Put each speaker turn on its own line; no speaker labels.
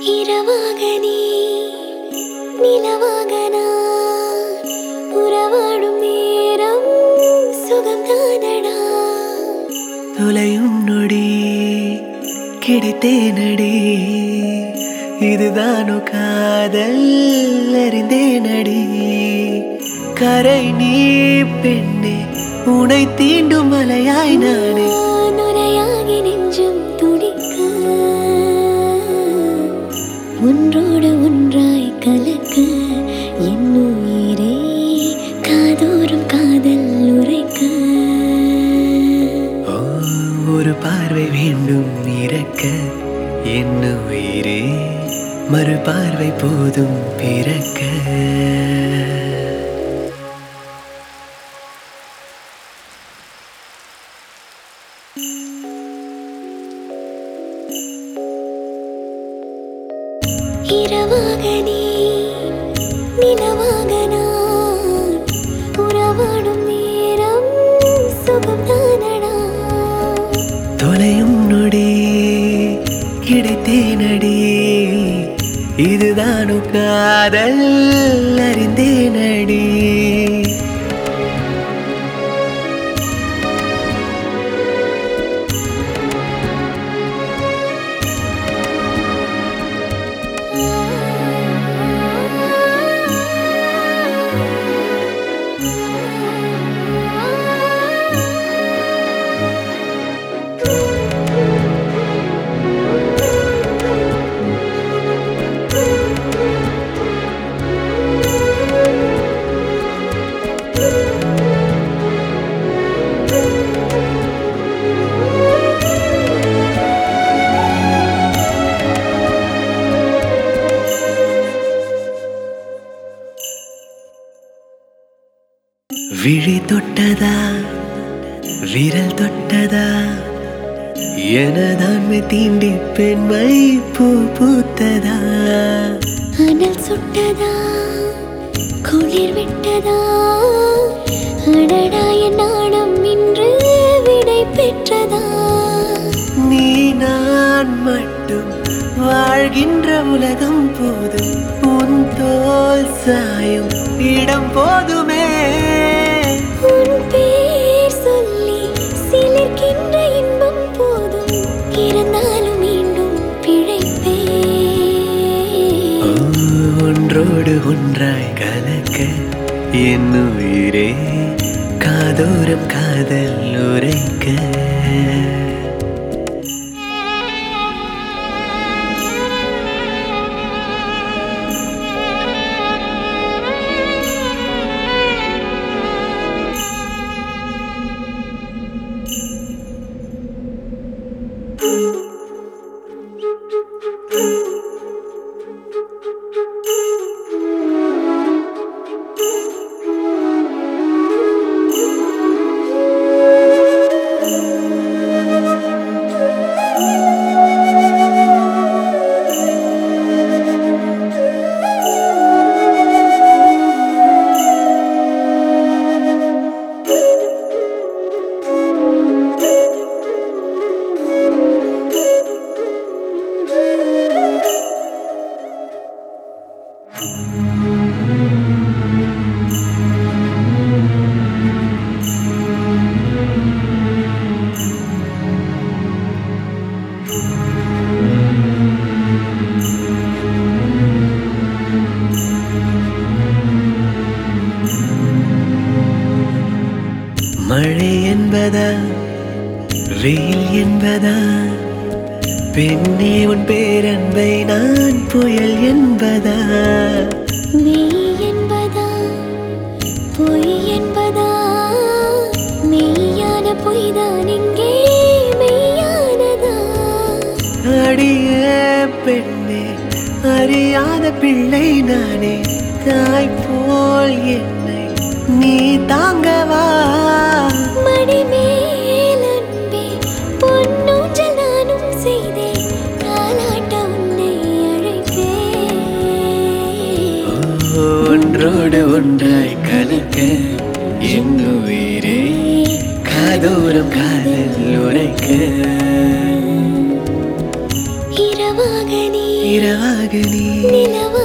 இரவாக நீ நிலவாக நான் உறவாடும் நேரம் சுகம்தானடா.
தொலையும் நொடி கிடைத்தேனடி, இதுதானோ காதல் அறிந்தேனடி. கரை நீ பெண்ணே, உனை தீண்டும் மலையாய் நானே.
நுரையாகி நெஞ்சம் துடிக்க, ஒன்றோடு ஒன்றாய் கலக்க, என் உயிரே காதோறும் காதல் உரைக்க.
ஒரு பார்வை வேண்டும் இறக்க, என் உயிரே மறு பார்வை போதும் பிறக்க.
இரவாக நீ நிலவாக நான் உறவாடும் நேரம் சுகம்தானடா.
தொலையும் நொடி கிடைத்தேனடி, இதுதானோ காதல் அறிந்தேனடி. விழி தொட்டதா விரல் தொட்டதா, எனதான்மை தீண்டி பெண்மை பூ பூத்ததா.
அனல் சுட்டதா குளிர் விட்டதா, அடடா என் நாணம் இன்று விடை பெற்றதா.
நீ நான் மட்டும் வாழ்கின்ற உலகம் போதும், உன் தோல் சாயும் இடம் போதுமே.
உன் பேர் சொல்லி சிலிர்க்கின்ற இன்பம் போதும், இருந்தாலும் மீண்டும் பிழைப்பே.
ஒன்றோடு ஒன்றாய் கலக்க, என் உயிரே காதோரம் காதல் உரைக்க. மழை என்பதா வெயில் என்பதா, பெண்ணே உன் பேரன்பை நான் புயல் என்பதா.
மெய் என்பதா பொய் என்பதா, மெய்யான பொய்தான் இங்கே மெய்யானதா.
அடியே பெண்ணே, அறியாத பிள்ளை நானே, தாய் போல் என்னை நீ தாங்கவா.
மடி மேல் அன்பே பொன்னூஞ்சல் நானும் செய்தேன், தாலாட்ட உன்னை அழைப்பேன்.
ஒன்றோடு ஒன்றாய் கலக்க, என் உயிரே காதோரம் காதல் உரைக்க.
இரவாக நீ
இரவாக நீ
நிலவாக